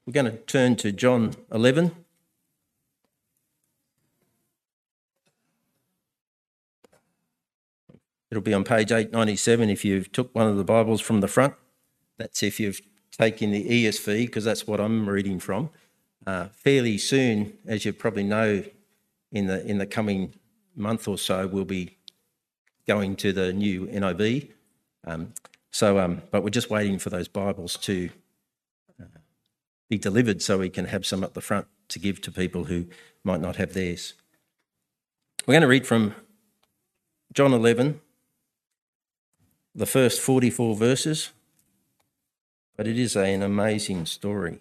We're going to turn to John 11. It'll be on page 897 if you've took one of the Bibles from the front. That's if you've taken the ESV, because that's what I'm reading from. Fairly soon, as you probably know, in the coming month or so, we'll be going to the new NIV. But we're just waiting for those Bibles to be delivered so we can have some at the front to give to people who might not have theirs. We're going to read from John 11, the first 44 verses, but it is an amazing story.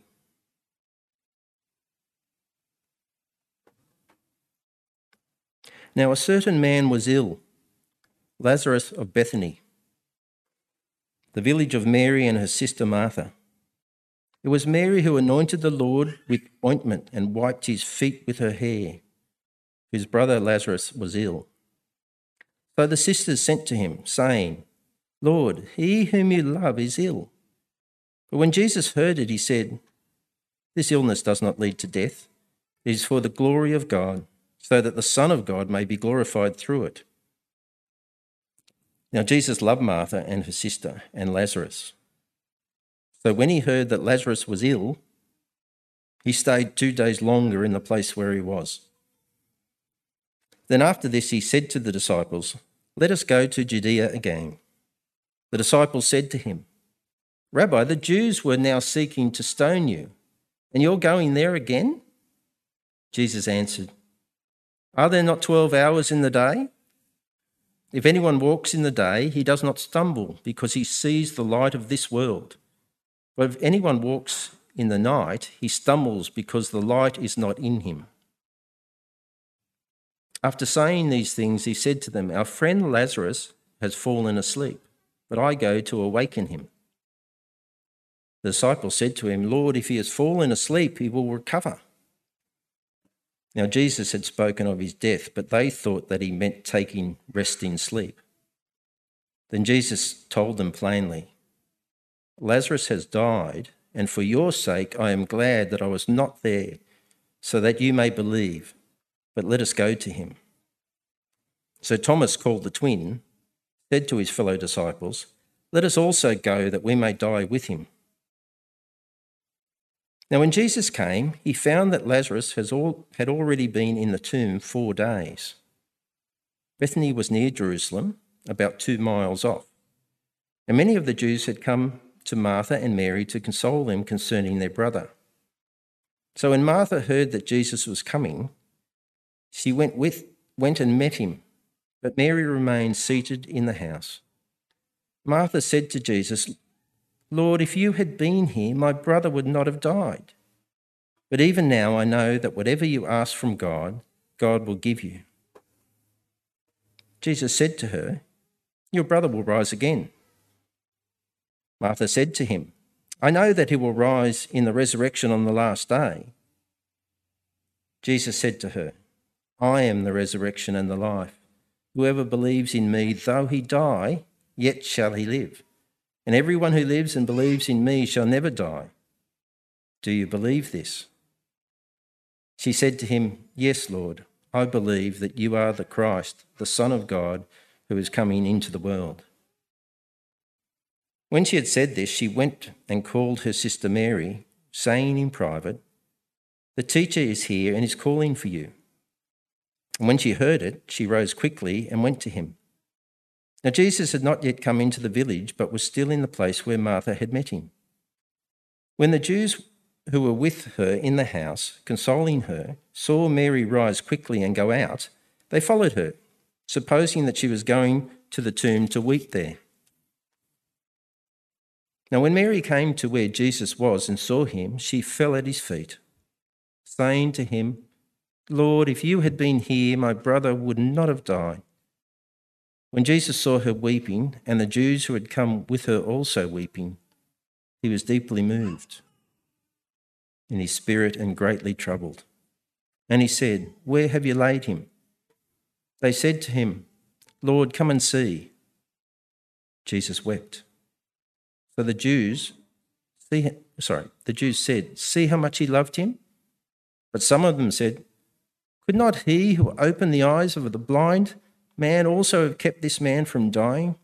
Now a certain man was ill, Lazarus of Bethany, the village of Mary and her sister Martha. It was Mary who anointed the Lord with ointment and wiped his feet with her hair. His brother Lazarus was ill. So the sisters sent to him, saying, Lord, he whom you love is ill. But when Jesus heard it, he said, This illness does not lead to death. It is for the glory of God, so that the Son of God may be glorified through it. Now Jesus loved Martha and her sister and Lazarus. So when he heard that Lazarus was ill, he stayed 2 days longer in the place where he was. Then after this he said to the disciples, Let us go to Judea again. The disciples said to him, Rabbi, the Jews were now seeking to stone you, and you're going there again? Jesus answered, Are there not 12 hours in the day? If anyone walks in the day, he does not stumble, because he sees the light of this world. But if anyone walks in the night, he stumbles, because the light is not in him. After saying these things, he said to them, Our friend Lazarus has fallen asleep, but I go to awaken him. The disciples said to him, Lord, if he has fallen asleep, he will recover. Now Jesus had spoken of his death, but they thought that he meant taking rest in sleep. Then Jesus told them plainly, Lazarus has died, and for your sake I am glad that I was not there, so that you may believe. But let us go to him. So Thomas, called the twin, said to his fellow disciples, Let us also go, that we may die with him. Now when Jesus came, he found that Lazarus had already been in the tomb 4 days. Bethany was near Jerusalem, about 2 miles off, and many of the Jews had come to Martha and Mary to console them concerning their brother. So when Martha heard that Jesus was coming, she went and met him, but Mary remained seated in the house. Martha said to Jesus, Lord, if you had been here, my brother would not have died. But even now I know that whatever you ask from God, God will give you. Jesus said to her, Your brother will rise again. Martha said to him, I know that he will rise in the resurrection on the last day. Jesus said to her, I am the resurrection and the life. Whoever believes in me, though he die, yet shall he live. And everyone who lives and believes in me shall never die. Do you believe this? She said to him, Yes, Lord, I believe that you are the Christ, the Son of God, who is coming into the world. When she had said this, she went and called her sister Mary, saying in private, The teacher is here and is calling for you. And when she heard it, she rose quickly and went to him. Now Jesus had not yet come into the village, but was still in the place where Martha had met him. When the Jews who were with her in the house, consoling her, saw Mary rise quickly and go out, they followed her, supposing that she was going to the tomb to weep there. Now when Mary came to where Jesus was and saw him, she fell at his feet, saying to him, Lord, if you had been here, my brother would not have died. When Jesus saw her weeping, and the Jews who had come with her also weeping, he was deeply moved in his spirit and greatly troubled. And he said, Where have you laid him? They said to him, Lord, come and see. Jesus wept. So the Jews, the Jews said, "See how much he loved him?" But some of them said, "Could not he who opened the eyes of the blind man also have kept this man from dying?"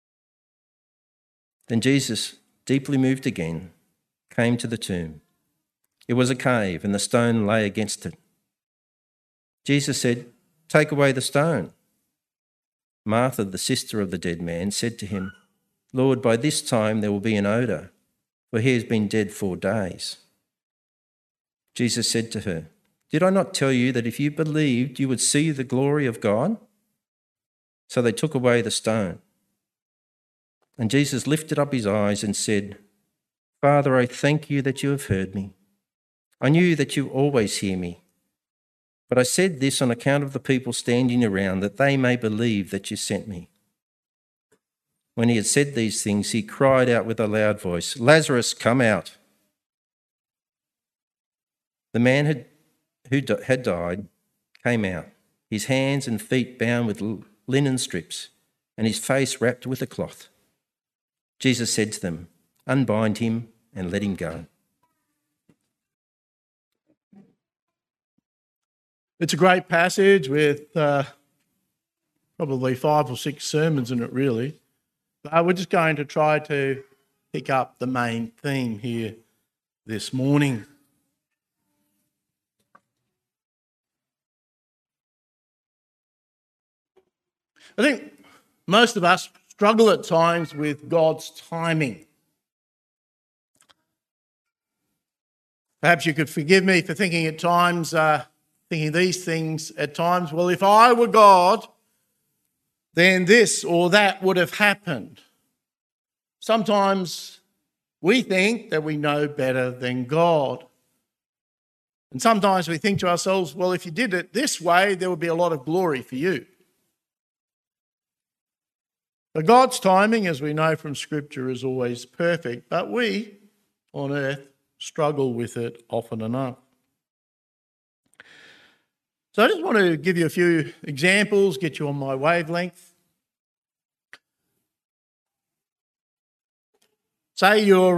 Then Jesus, deeply moved again, came to the tomb. It was a cave, and the stone lay against it. Jesus said, "Take away the stone." Martha, the sister of the dead man, said to him, "Lord, by this time there will be an odour, for he has been dead 4 days." Jesus said to her, "Did I not tell you that if you believed, you would see the glory of God?" So they took away the stone. And Jesus lifted up his eyes and said, "Father, I thank you that you have heard me. I knew that you always hear me. But I said this on account of the people standing around, that they may believe that you sent me." When he had said these things, he cried out with a loud voice, "Lazarus, come out." The man who had died came out, his hands and feet bound with linen strips, and his face wrapped with a cloth. Jesus said to them, "Unbind him and let him go." It's a great passage with probably 5 or 6 sermons in it, really. But we're just going to try to pick up the main theme here this morning. I think most of us struggle at times with God's timing. Perhaps you could forgive me for thinking at times, thinking these things at times, well, if I were God, then this or that would have happened. Sometimes we think that we know better than God. And sometimes we think to ourselves, well, if you did it this way, there would be a lot of glory for you. But God's timing, as we know from Scripture, is always perfect, but we on earth struggle with it often enough. So I just want to give you a few examples, get you on my wavelength. Say you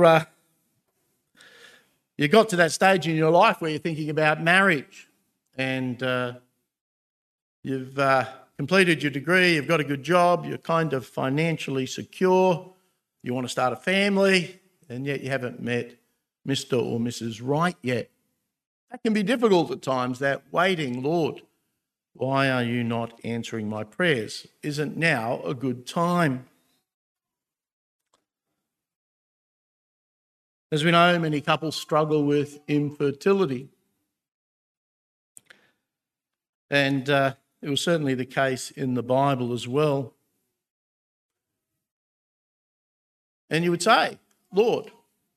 got to that stage in your life where you're thinking about marriage, and you've completed your degree, you've got a good job, you're kind of financially secure, you want to start a family, and yet you haven't met Mr. or Mrs. Right yet. That can be difficult at times, that waiting, "Lord, why are you not answering my prayers? Isn't now a good time?" As we know, many couples struggle with infertility. And it was certainly the case in the Bible as well. And you would say, "Lord,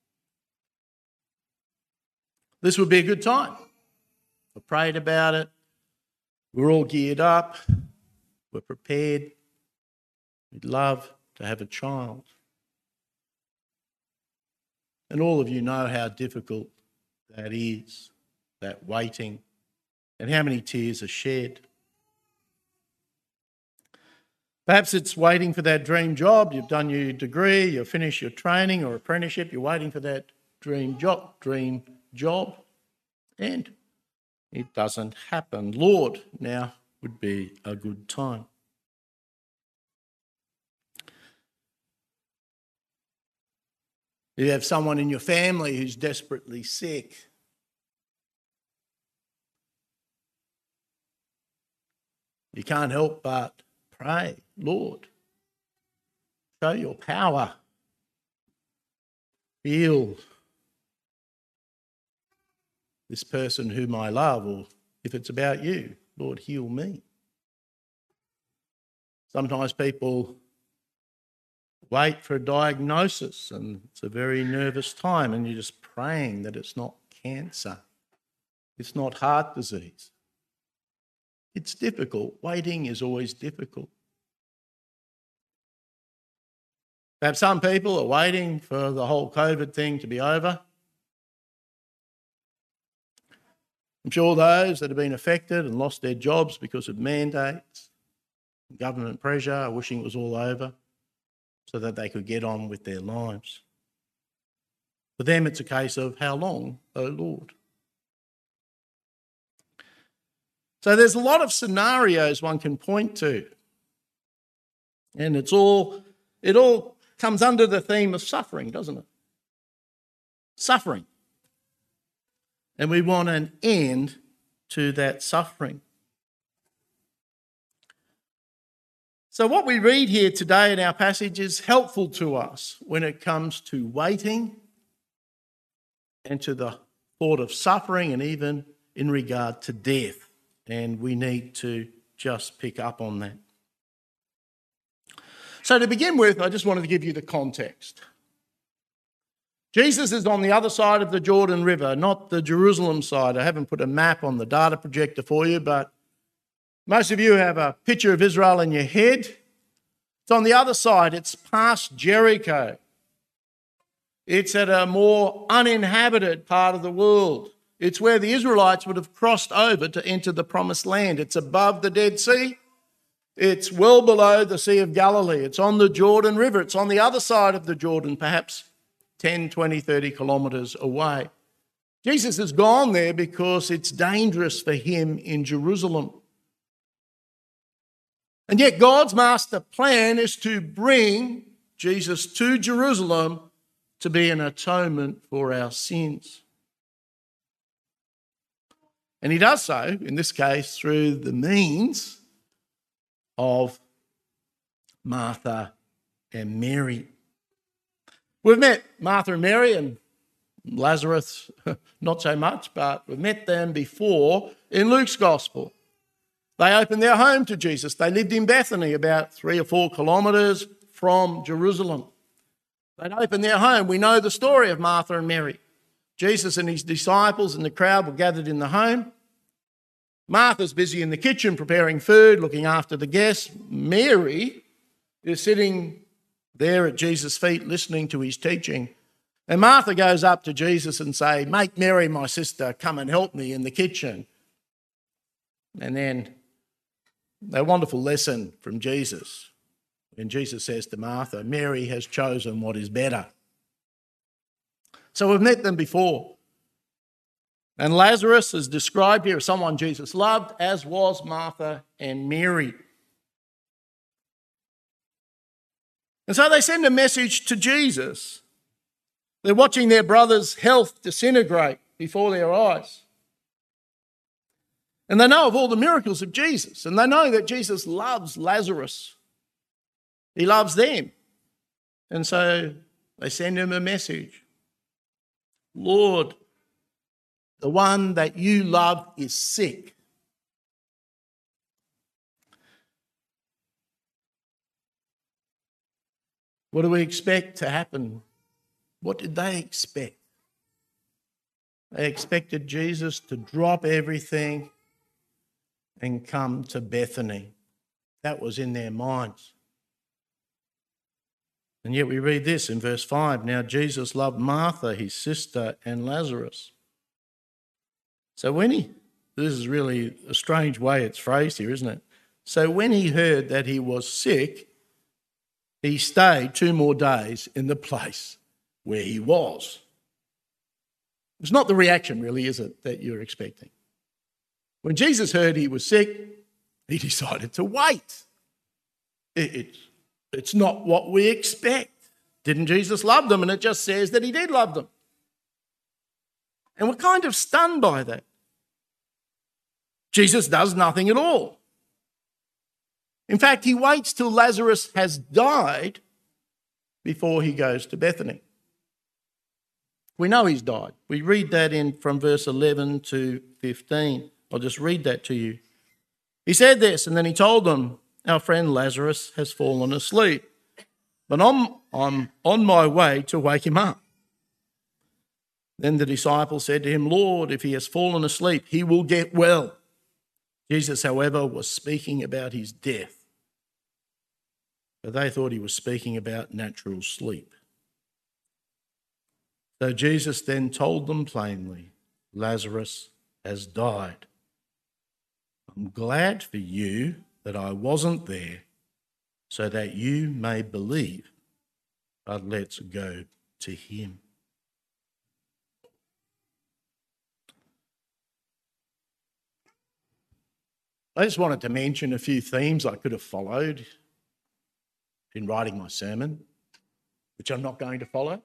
this would be a good time." I prayed about it. We're all geared up. We're prepared. We'd love to have a child. And all of you know how difficult that is, that waiting, and how many tears are shed. Perhaps it's waiting for that dream job. You've done your degree, you've finished your training or apprenticeship, you're waiting for that dream job, and it doesn't happen. "Lord, now would be a good time." You have someone in your family who's desperately sick. You can't help but pray, "Lord, show your power. Heal this person whom I love," or if it's about you, "Lord, heal me." Sometimes people wait for a diagnosis and it's a very nervous time and you're just praying that it's not cancer, it's not heart disease. It's difficult. Waiting is always difficult. Perhaps some people are waiting for the whole COVID thing to be over. I'm sure those that have been affected and lost their jobs because of mandates, government pressure, are wishing it was all over so that they could get on with their lives. For them, it's a case of, how long, O Lord? So there's a lot of scenarios one can point to. And it all comes under the theme of suffering, doesn't it? Suffering. And we want an end to that suffering. So what we read here today in our passage is helpful to us when it comes to waiting and to the thought of suffering and even in regard to death. And we need to just pick up on that. So to begin with, I just wanted to give you the context. Jesus is on the other side of the Jordan River, not the Jerusalem side. I haven't put a map on the data projector for you, but most of you have a picture of Israel in your head. It's on the other side. It's past Jericho. It's at a more uninhabited part of the world. It's where the Israelites would have crossed over to enter the Promised Land. It's above the Dead Sea. It's well below the Sea of Galilee. It's on the Jordan River. It's on the other side of the Jordan, perhaps 10, 20, 30 kilometres away. Jesus has gone there because it's dangerous for him in Jerusalem. And yet God's master plan is to bring Jesus to Jerusalem to be an atonement for our sins. And he does so, in this case, through the means of Martha and Mary. We've met Martha and Mary, and Lazarus not so much, but we've met them before in Luke's Gospel. They opened their home to Jesus. They lived in Bethany, about 3 or 4 kilometres from Jerusalem. They'd opened their home. We know the story of Martha and Mary. Jesus and his disciples and the crowd were gathered in the home. Martha's busy in the kitchen preparing food, looking after the guests. Mary is sitting there at Jesus' feet listening to his teaching. And Martha goes up to Jesus and says, "Make Mary, my sister, come and help me in the kitchen." And then a wonderful lesson from Jesus. And Jesus says to Martha, "Mary has chosen what is better." So we've met them before. And Lazarus is described here as someone Jesus loved, as was Martha and Mary. And so they send a message to Jesus. They're watching their brother's health disintegrate before their eyes. And they know of all the miracles of Jesus. And they know that Jesus loves Lazarus. He loves them. And so they send him a message. "Lord, the one that you love is sick." What do we expect to happen? What did they expect? They expected Jesus to drop everything and come to Bethany. That was in their minds. And yet we read this in verse 5. Now Jesus loved Martha, his sister, and Lazarus. So this is really a strange way it's phrased here, isn't it? So when he heard that he was sick, he stayed 2 more days in the place where he was. It's not the reaction, really, is it, that you're expecting? When Jesus heard he was sick, he decided to wait. It's not what we expect. Didn't Jesus love them? And it just says that he did love them. And we're kind of stunned by that. Jesus does nothing at all. In fact, he waits till Lazarus has died before he goes to Bethany. We know he's died. We read that from verse 11 to 15. I'll just read that to you. He said this, and then he told them, "Our friend Lazarus has fallen asleep, but I'm on my way to wake him up." Then the disciples said to him, "Lord, if he has fallen asleep, he will get well." Jesus, however, was speaking about his death, but they thought he was speaking about natural sleep. So Jesus then told them plainly, "Lazarus has died. I'm glad for you that I wasn't there, so that you may believe, but let's go to him." I just wanted to mention a few themes I could have followed in writing my sermon, which I'm not going to follow.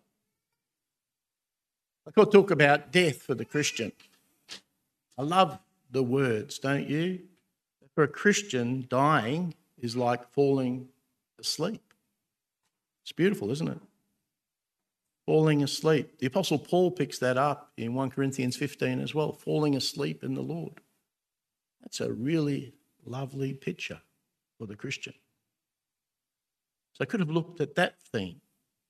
I could talk about death for the Christian. I love the words, don't you? For a Christian, dying is like falling asleep. It's beautiful, isn't it? Falling asleep. The Apostle Paul picks that up in 1 Corinthians 15 as well, falling asleep in the Lord. That's a really lovely picture for the Christian. So I could have looked at that theme.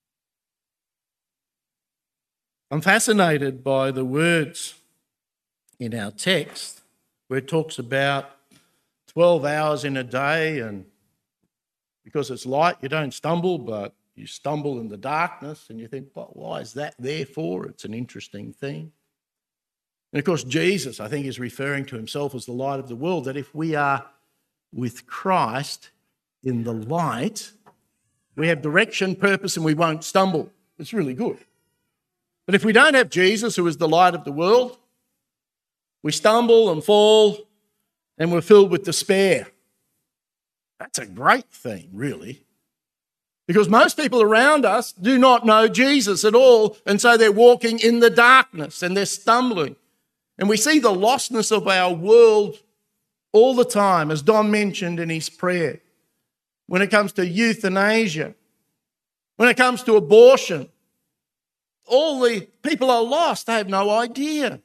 I'm fascinated by the words in our text where it talks about 12 hours in a day, and because it's light, you don't stumble, but you stumble in the darkness, and you think, well, why is that there for? It's an interesting thing. And of course, Jesus, I think, is referring to himself as the light of the world, that if we are with Christ in the light, we have direction, purpose, and we won't stumble. It's really good. But if we don't have Jesus, who is the light of the world, we stumble and fall and we're filled with despair. That's a great thing, really. Because most people around us do not know Jesus at all, and so they're walking in the darkness and they're stumbling. And we see the lostness of our world all the time, as Don mentioned in his prayer. When it comes to euthanasia, when it comes to abortion, all the people are lost. They have no idea.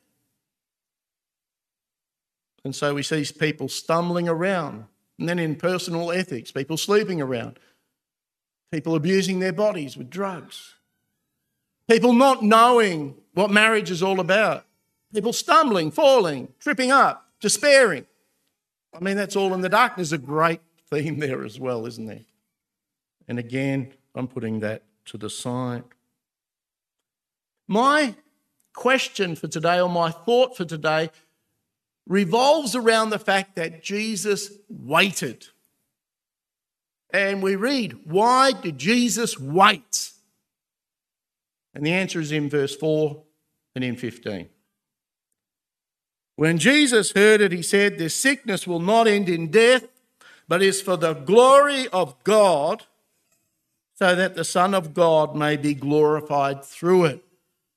And so we see people stumbling around. And then in personal ethics, people sleeping around. People abusing their bodies with drugs. People not knowing what marriage is all about. People stumbling, falling, tripping up, despairing. I mean, that's all in the dark. There's a great theme there as well, isn't there? And again, I'm putting that to the side. My question for today, or my thought for today, revolves around the fact that Jesus waited. And we read, why did Jesus wait? And the answer is in verse 4 and in 15. When Jesus heard it, he said, this sickness will not end in death, but is for the glory of God, so that the Son of God may be glorified through it.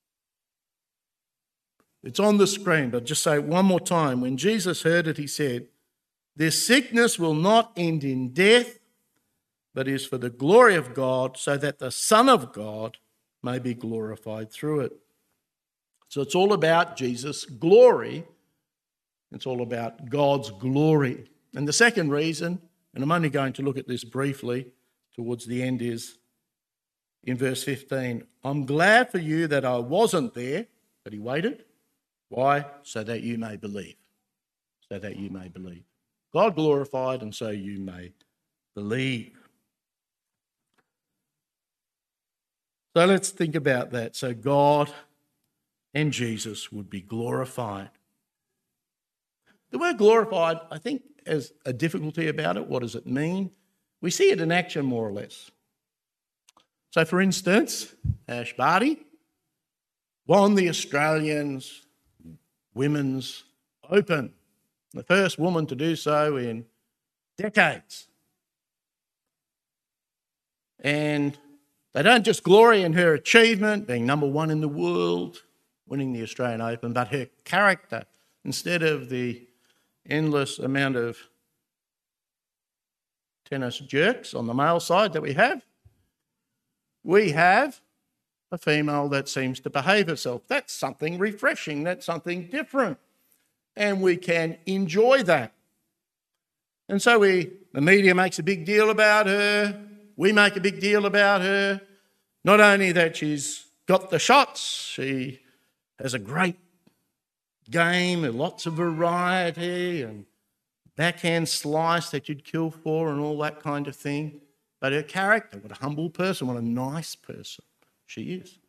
It's on the screen, but just say it one more time. When Jesus heard it, he said, this sickness will not end in death, but is for the glory of God, so that the Son of God may be glorified through it. So it's all about Jesus' glory. It's all about God's glory. And the second reason, and I'm only going to look at this briefly towards the end, is in verse 15. I'm glad for you that I wasn't there, but he waited. Why? So that you may believe. So that you may believe. God glorified, and so you may believe. So let's think about that. So God and Jesus would be glorified. The word glorified, I think, has a difficulty about it. What does it mean? We see it in action, more or less. So, for instance, Ash Barty won the Australians Women's Open, the first woman to do so in decades. And they don't just glory in her achievement, being number one in the world, winning the Australian Open, but her character. Instead of the endless amount of tennis jerks on the male side that we have a female that seems to behave herself. That's something refreshing. That's something different. And we can enjoy that. And so the media makes a big deal about her. We make a big deal about her. Not only that she's got the shots, she has a great game and lots of variety and backhand slice that you'd kill for and all that kind of thing. But her character, what a humble person, what a nice person she is.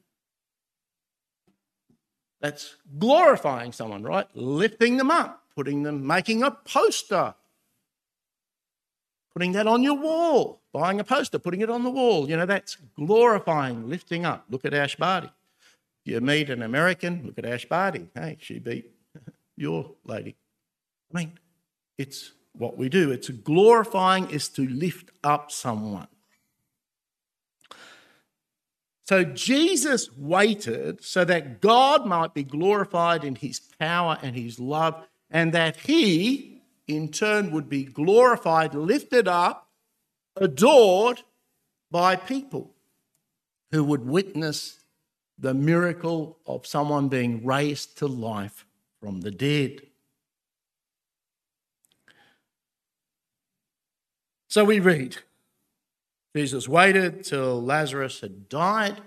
That's glorifying someone, right? Lifting them up, making a poster, putting that on your wall, buying a poster, putting it on the wall. You know, that's glorifying, lifting up. Look at Ash Barty. You meet an American, look at Ash Barty. Hey, she beat your lady. I mean, it's what we do. It's glorifying is to lift up someone. So Jesus waited so that God might be glorified in his power and his love, and that he, in turn, would be glorified, lifted up, adored by people who would witness the miracle of someone being raised to life from the dead. So we read, Jesus waited till Lazarus had died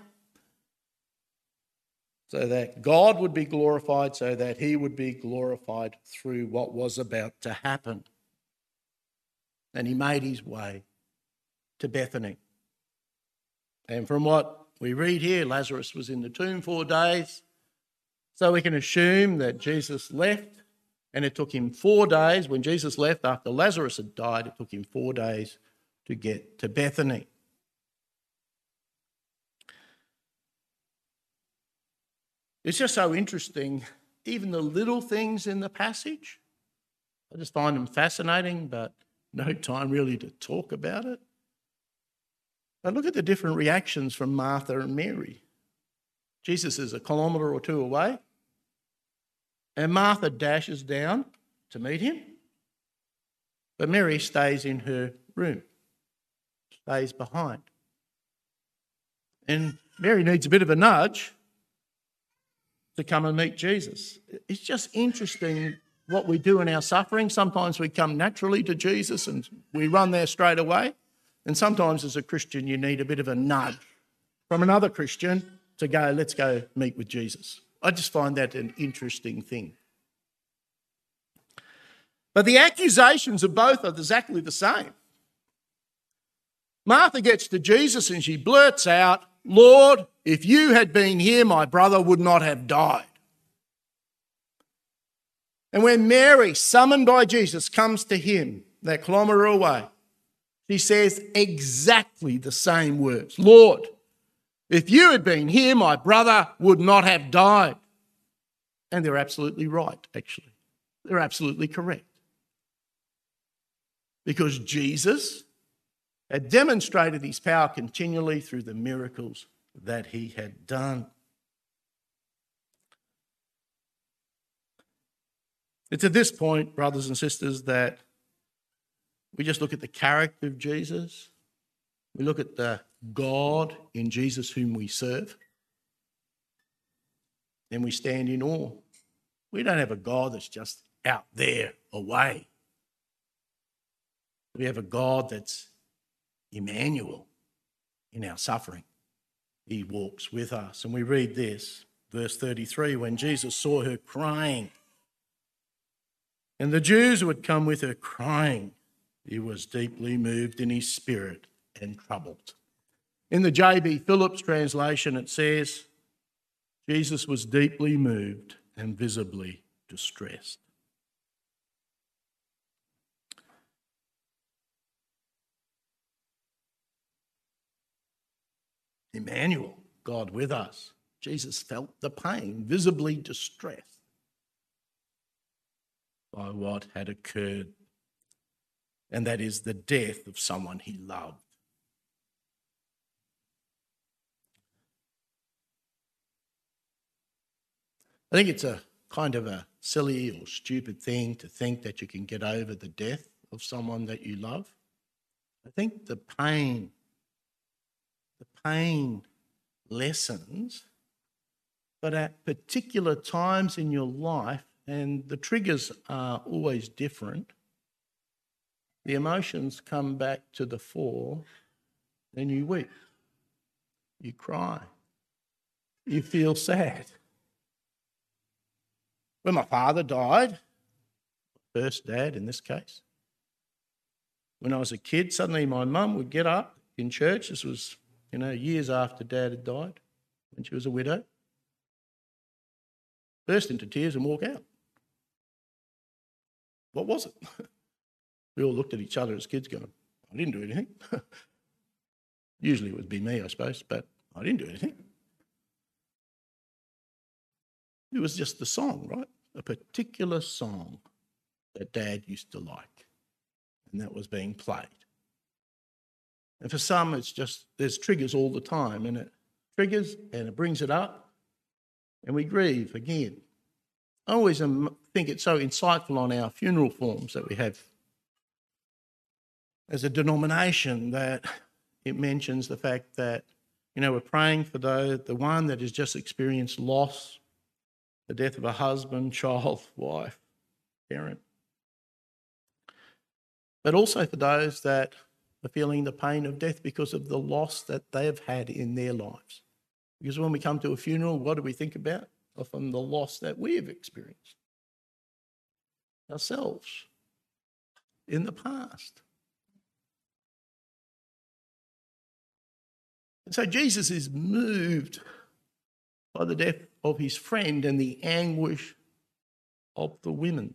so that God would be glorified, so that he would be glorified through what was about to happen. And he made his way to Bethany. And from what we read here, Lazarus was in the tomb 4 days. So we can assume that Jesus left, and it took him 4 days. When Jesus left after Lazarus had died, it took him 4 days to get to Bethany. It's just so interesting, even the little things in the passage. I just find them fascinating, but no time really to talk about it. But look at the different reactions from Martha and Mary. Jesus is 1 kilometre or 2 away, and Martha dashes down to meet him, but Mary stays in her room, stays behind. And Mary needs a bit of a nudge to come and meet Jesus. It's just interesting what we do in our suffering. Sometimes we come naturally to Jesus and we run there straight away. And sometimes as a Christian, you need a bit of a nudge from another Christian to go, let's go meet with Jesus. I just find that an interesting thing. But the accusations of both are exactly the same. Martha gets to Jesus and she blurts out, Lord, if you had been here, my brother would not have died. And when Mary, summoned by Jesus, comes to him, that kilometre away, she says exactly the same words. Lord, if you had been here, my brother would not have died. And they're absolutely right, actually. They're absolutely correct. Because Jesus had demonstrated his power continually through the miracles that he had done. It's at this point, brothers and sisters, that we just look at the character of Jesus. We look at the God in Jesus whom we serve. Then we stand in awe. We don't have a God that's just out there away. We have a God that's Emmanuel in our suffering. He walks with us. And we read this, verse 33, when Jesus saw her crying, and the Jews who had come with her crying, he was deeply moved in his spirit and troubled. In the J.B. Phillips translation, it says, Jesus was deeply moved and visibly distressed. Emmanuel, God with us. Jesus felt the pain, visibly distressed by what had occurred, and that is the death of someone he loved. I think it's a kind of a silly or stupid thing to think that you can get over the death of someone that you love. I think the pain lessens, but at particular times in your life, and the triggers are always different, the emotions come back to the fore, then you weep, you cry, you feel sad. When my father died, first dad in this case, when I was a kid, suddenly my mum would get up in church. This was, years after Dad had died, when she was a widow, burst into tears and walk out. What was it? We all looked at each other as kids going, I didn't do anything. Usually it would be me, I suppose, but I didn't do anything. It was just the song, right? A particular song that Dad used to like. and that was being played. And for some, it's just, there's triggers all the time, and it triggers and it brings it up, and we grieve again. I always think it's so insightful on our funeral forms that we have as a denomination, that it mentions the fact that, we're praying for the one that has just experienced loss, the death of a husband, child, wife, parent. But also for those that are feeling the pain of death because of the loss that they have had in their lives. Because when we come to a funeral, what do we think about? Often the loss that we have experienced ourselves in the past. And so Jesus is moved by the death of his friend and the anguish of the women.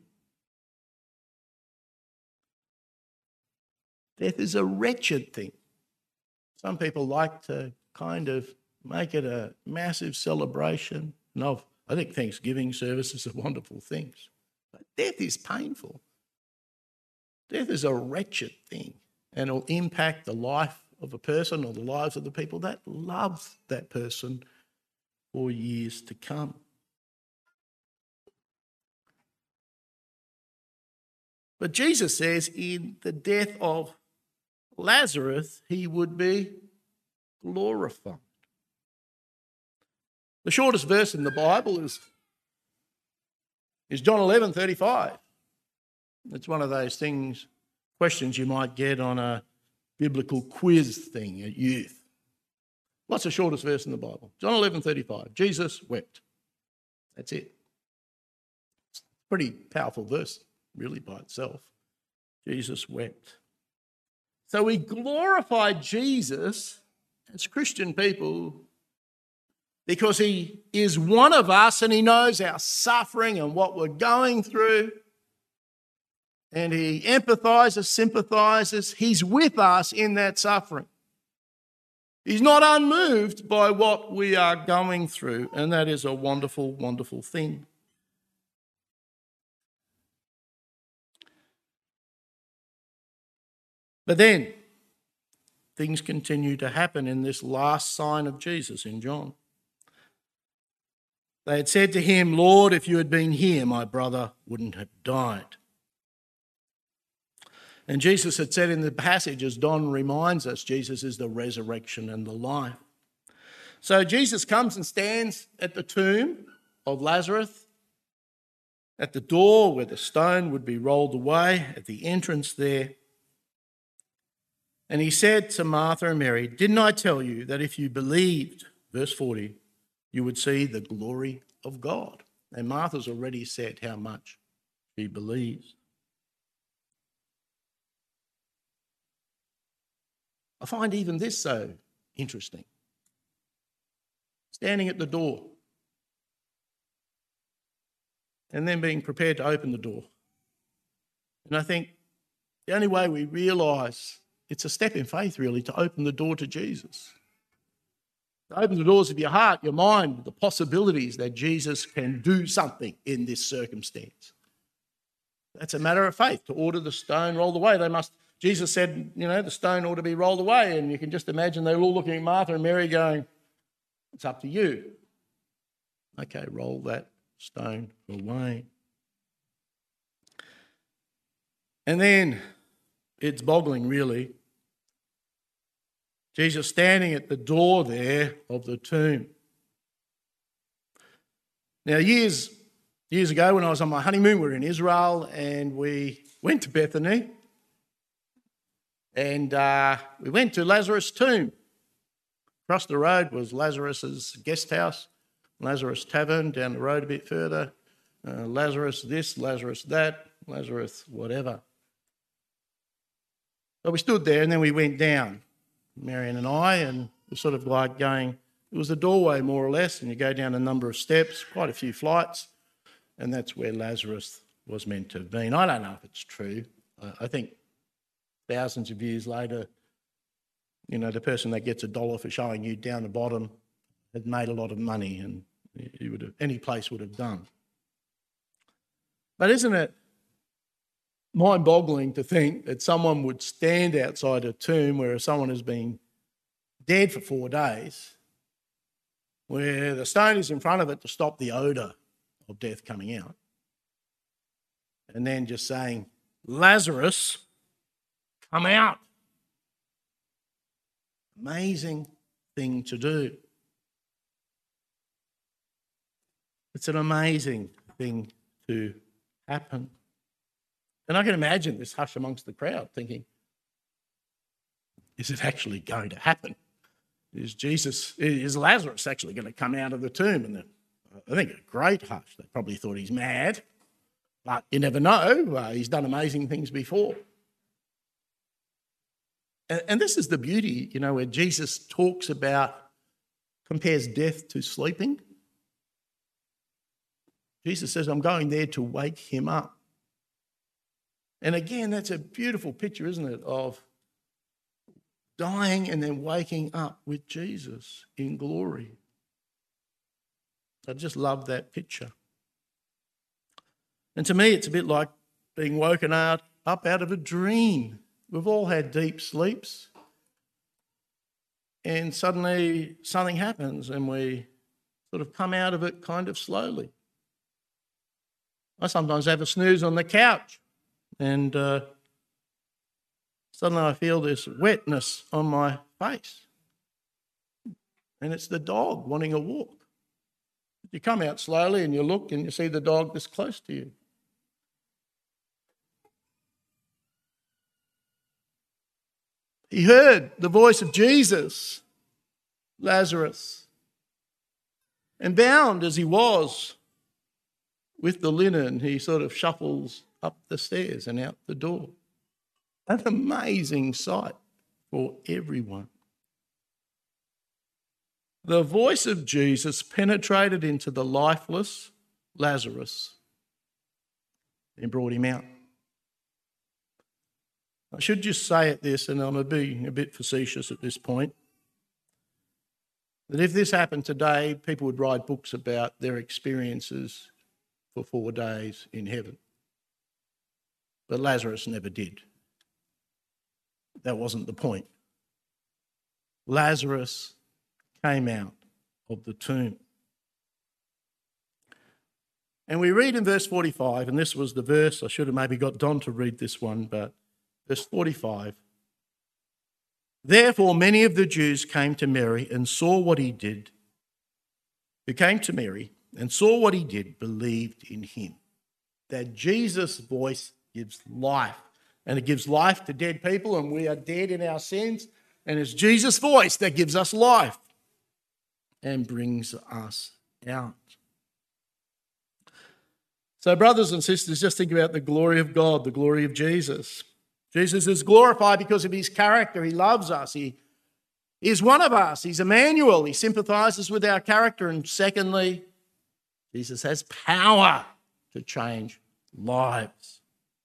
Death is a wretched thing. Some people like to kind of make it a massive celebration. And I think Thanksgiving services are wonderful things. But death is painful. Death is a wretched thing, and it'll impact the life of a person or the lives of the people that love that person for years to come. But Jesus says in the death of Lazarus, he would be glorified. The shortest verse in the Bible is John 11:35. It's one of those questions you might get on a biblical quiz thing at youth. What's the shortest verse in the Bible? John 11:35. Jesus wept. That's it. It's a pretty powerful verse, really, by itself. Jesus wept. So we glorify Jesus as Christian people because he is one of us and he knows our suffering and what we're going through. And he empathizes, sympathizes. He's with us in that suffering. He's not unmoved by what we are going through, and that is a wonderful, wonderful thing. But then things continue to happen in this last sign of Jesus in John. They had said to him, "Lord, if you had been here, my brother wouldn't have died." And Jesus had said in the passage, as Don reminds us, Jesus is the resurrection and the life. So Jesus comes and stands at the tomb of Lazarus, at the door where the stone would be rolled away, at the entrance there. And he said to Martha and Mary, "Didn't I tell you that if you believed," verse 40, "you would see the glory of God?" And Martha's already said how much she believes. I find even this so interesting. Standing at the door and then being prepared to open the door. And I think the only way we realise it's a step in faith, really, to open the door to Jesus. To open the doors of your heart, your mind, the possibilities that Jesus can do something in this circumstance. That's a matter of faith. To order the stone rolled away, Jesus said, the stone ought to be rolled away. And you can just imagine they were all looking at Martha and Mary going, "It's up to you." Okay, roll that stone away. And then it's boggling, really. Jesus standing at the door there of the tomb. Now, years ago when I was on my honeymoon, we were in Israel and we went to Bethany. And we went to Lazarus' tomb. Across the road was Lazarus' guest house, Lazarus Tavern, down the road a bit further, Lazarus this, Lazarus that, Lazarus whatever. So we stood there and then we went down, Marion and I, and it was sort of like going, it was a doorway more or less, and you go down a number of steps, quite a few flights, and that's where Lazarus was meant to have been. I don't know if it's true. I think thousands of years later, the person that gets $1 for showing you down the bottom had made a lot of money, and any place would have done. But isn't it mind-boggling to think that someone would stand outside a tomb where someone has been dead for 4 days, where the stone is in front of it to stop the odour of death coming out, and then just saying, "Lazarus, come out." Amazing thing to do. It's an amazing thing to happen. And I can imagine this hush amongst the crowd thinking, is it actually going to happen? Is Lazarus actually going to come out of the tomb? And I think a great hush. They probably thought he's mad, but you never know. He's done amazing things before. And this is the beauty, where Jesus compares death to sleeping. Jesus says, I'm going there to wake him up. And again, that's a beautiful picture, isn't it, of dying and then waking up with Jesus in glory. I just love that picture. And to me, it's a bit like being woken up out of a dream. We've all had deep sleeps, and suddenly something happens and we sort of come out of it kind of slowly. I sometimes have a snooze on the couch and suddenly I feel this wetness on my face. And it's the dog wanting a walk. You come out slowly and you look and you see the dog this close to you. He heard the voice of Jesus, Lazarus, and bound as he was with the linen, he sort of shuffles up the stairs and out the door. An amazing sight for everyone. The voice of Jesus penetrated into the lifeless Lazarus and brought him out. I should just say at this, and I'm being a bit facetious at this point, that if this happened today, people would write books about their experiences for 4 days in heaven. But Lazarus never did. That wasn't the point. Lazarus came out of the tomb. And we read in verse 45, and this was the verse, I should have maybe got Don to read this one, but verse 45. Therefore many of the Jews came to Mary and saw what he did, who came to Mary and saw what he did, believed in him. That Jesus' voice gives life, and it gives life to dead people, and we are dead in our sins, and it's Jesus' voice that gives us life and brings us out. So brothers and sisters, just think about the glory of God, the glory of Jesus. Jesus is glorified because of his character. He loves us. He is one of us. He's Emmanuel. He sympathises with our character. And secondly, Jesus has power to change lives.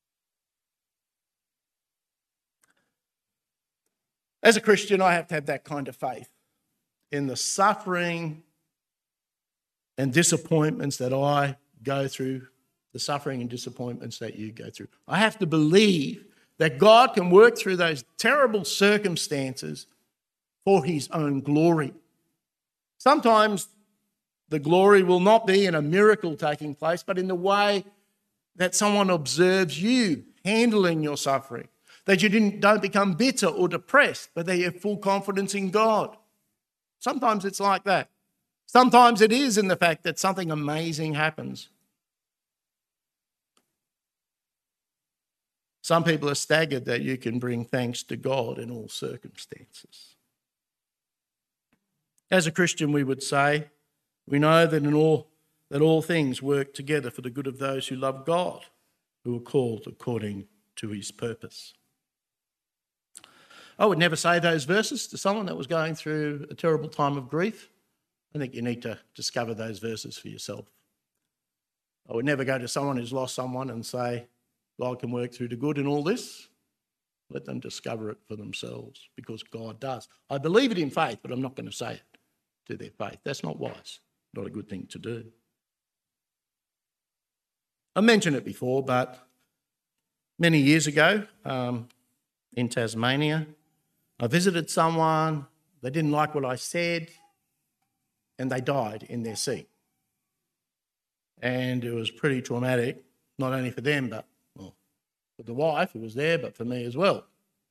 As a Christian, I have to have that kind of faith in the suffering and disappointments that I go through, the suffering and disappointments that you go through. I have to believe that God can work through those terrible circumstances for his own glory. Sometimes the glory will not be in a miracle taking place, but in the way that someone observes you handling your suffering, that you don't become bitter or depressed, but that you have full confidence in God. Sometimes it's like that. Sometimes it is in the fact that something amazing happens. Some people are staggered that you can bring thanks to God in all circumstances. As a Christian, we would say, we know that all things work together for the good of those who love God, who are called according to his purpose. I would never say those verses to someone that was going through a terrible time of grief. I think you need to discover those verses for yourself. I would never go to someone who's lost someone and say, God can work through the good in all this. Let them discover it for themselves, because God does. I believe it in faith, but I'm not going to say it to their faith. That's not wise, not a good thing to do. I mentioned it before, but Many years ago in Tasmania, I visited someone, they didn't like what I said, and they died in their seat. And it was pretty traumatic, not only for them, but for the wife who was there, but for me as well.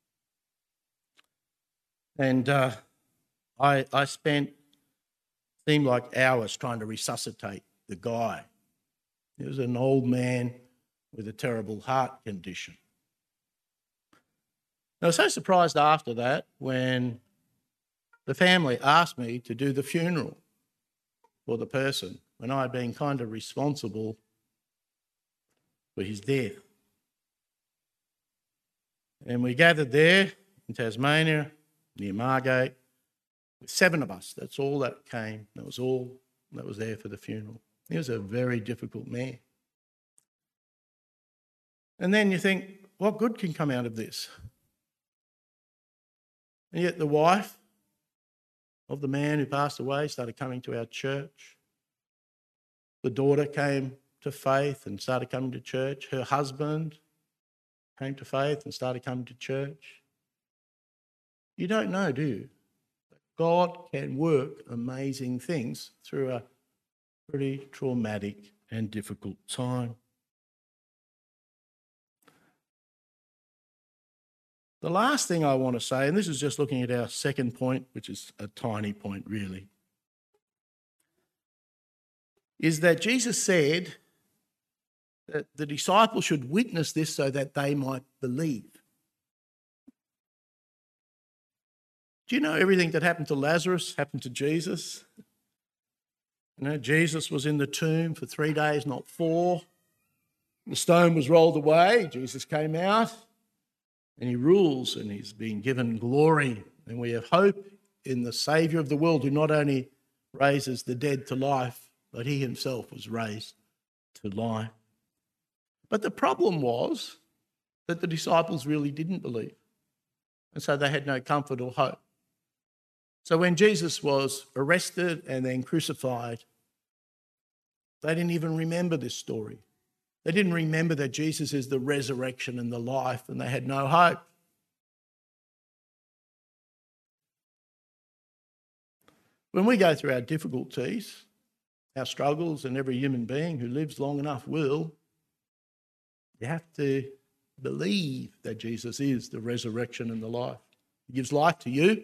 And I spent, seemed like hours trying to resuscitate the guy. He was an old man with a terrible heart condition. I was so surprised after that when the family asked me to do the funeral for the person, when I had been kind of responsible for his death. And we gathered there in Tasmania, near Margate, with 7 of us. That's all that came. That was all that was there for the funeral. He was a very difficult man. And then you think, what good can come out of this? And yet the wife of the man who passed away started coming to our church. The daughter came to faith and started coming to church. Her husband came to faith and started coming to church. You don't know, do you? God can work amazing things through a pretty traumatic and difficult time. The last thing I want to say, and this is just looking at our second point, which is a tiny point really, is that Jesus said that the disciples should witness this so that they might believe. Do you know everything that happened to Lazarus happened to Jesus? You know, Jesus was in the tomb for 3 days, not 4. The stone was rolled away. Jesus came out and he rules and he's been given glory. And we have hope in the Saviour of the world, who not only raises the dead to life, but he himself was raised to life. But the problem was that the disciples really didn't believe. And so they had no comfort or hope. So when Jesus was arrested and then crucified, they didn't even remember this story. They didn't remember that Jesus is the resurrection and the life, and they had no hope. When we go through our difficulties, our struggles, and every human being who lives long enough will, you have to believe that Jesus is the resurrection and the life. He gives life to you.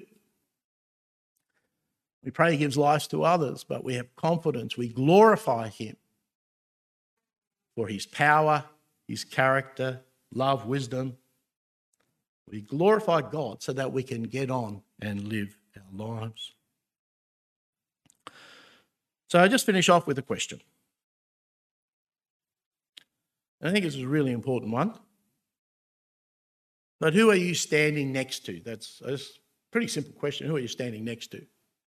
We pray he gives life to others, but we have confidence. We glorify him for his power, his character, love, wisdom. We glorify God so that we can get on and live our lives. So I just finish off with a question. I think this is a really important one. But who are you standing next to? That's a pretty simple question. Who are you standing next to?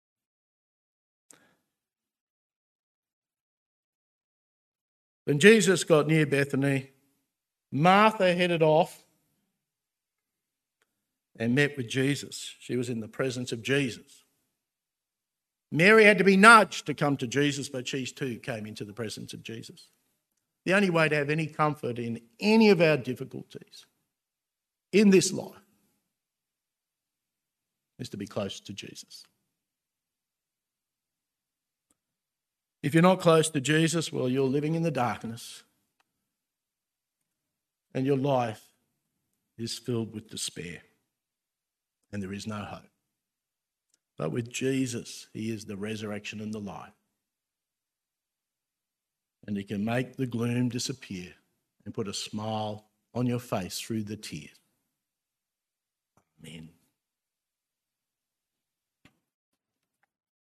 When Jesus got near Bethany, Martha headed off and met with Jesus. She was in the presence of Jesus. Mary had to be nudged to come to Jesus, but she too came into the presence of Jesus. The only way to have any comfort in any of our difficulties in this life is to be close to Jesus. If you're not close to Jesus, well, you're living in the darkness and your life is filled with despair and there is no hope. But with Jesus, he is the resurrection and the life. And he can make the gloom disappear and put a smile on your face through the tears. Amen.